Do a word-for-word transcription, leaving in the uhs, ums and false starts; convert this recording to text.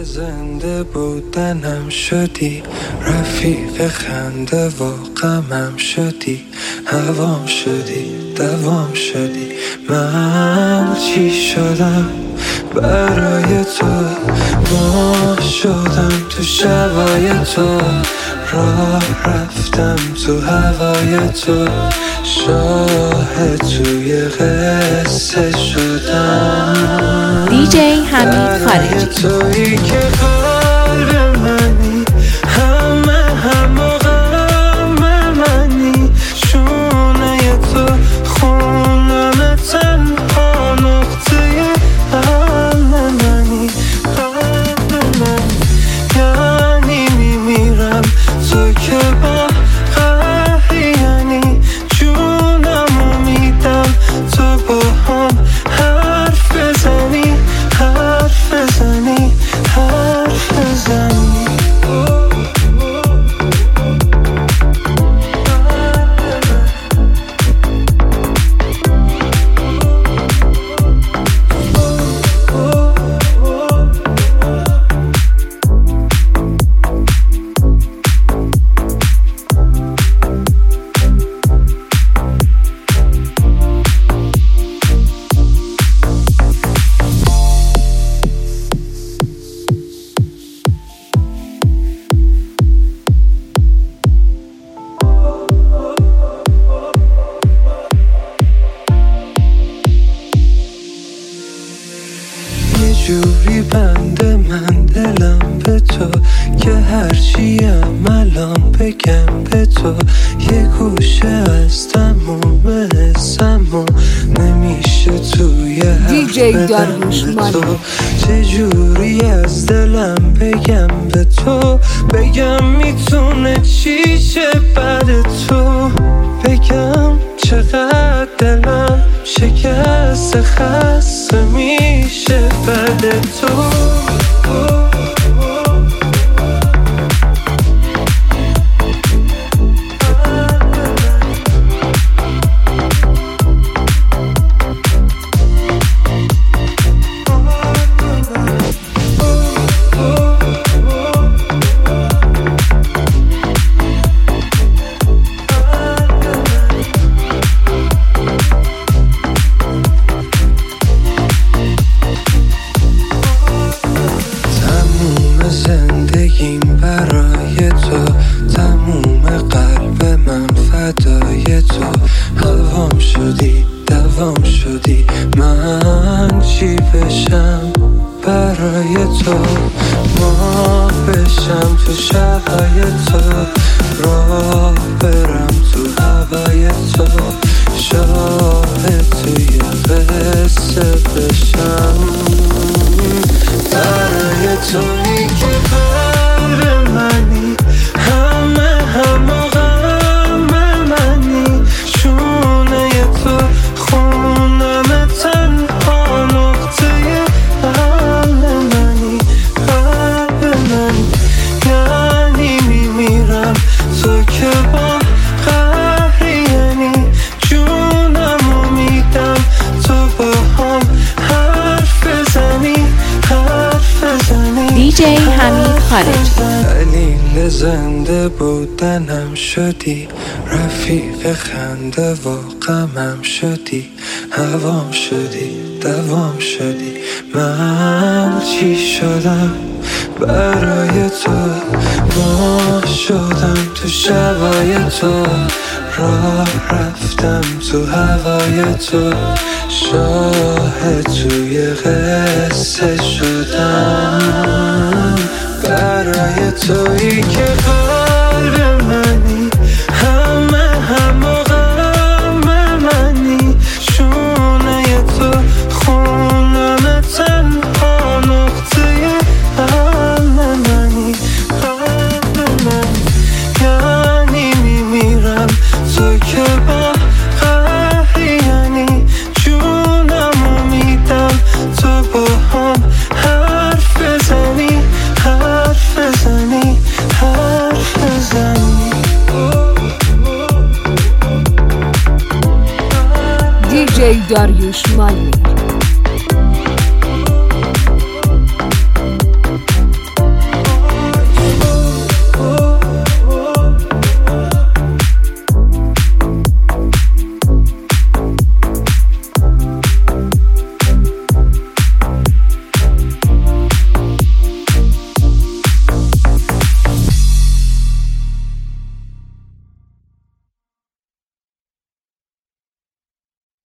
زنده بودنم شدی، رفیق خنده و غمم شدی، هوام شدی، دوام شدی. من چی شدم برای تو؟ ما شدم تو شبای تو، راه رفتم تو هوای تو، شاهد توی قصه شدم. دی جی حمید خارجی. تویی که قلب منی، همه هم و غم منی، شونه تو خونم، تنها نقطه قلب منی، قلب من. یعنی میمیرم تو که با قهری، یعنی جونمو میدم تو با هم حرف بزنی، حرف بزنی، حرف بزنی. جوری بنده من دلم به تو که هرچیم الان بگم به تو، یه گوشه از تموم حسمو نمیشه توی حرف بدم به تو. چجوری از دلم بگم به تو، بگم میتونه چی شه بعد تو، بگم چقدر دلم شکست خسته میشه بعد تو. زندگیم برای تو، تموم قلب من فدای تو، هوام شدی، دوام شدی. من چی بشم برای تو؟ ما بشم تو شبای تو، راه برم تو هوای تو، شاهد توی قصه بشم برای تویی که قلب منی، همه هم و غم منی، شونه تو خونم، تنها نقطه قلب منی، قلب من. یعنی میمیرم تو که با قهری، یعنی جونمو میدم تو با هم حرف بزنی، حرف بزنی. دی جی حمید خارجی. دلیل زنده بودنم شدی، رفیق خنده و غمم شدی، هوام شدی، دوام شدی. من چی شدم برای تو؟ ما شدم تو شبای تو، راه رفتم تو هوای تو، شاهد توی قصه شدم برای تویی که قلب منی، همه هم و غم منی، شونه تو خونم، تنها نقطه قلب منی، قلب من. یعنی میمیرم تو که با قهری، یعنی جونمو میدم تو با هم حرف بزنی، حرف بزنی، حرف بزنی. دی جی داریوش مانی.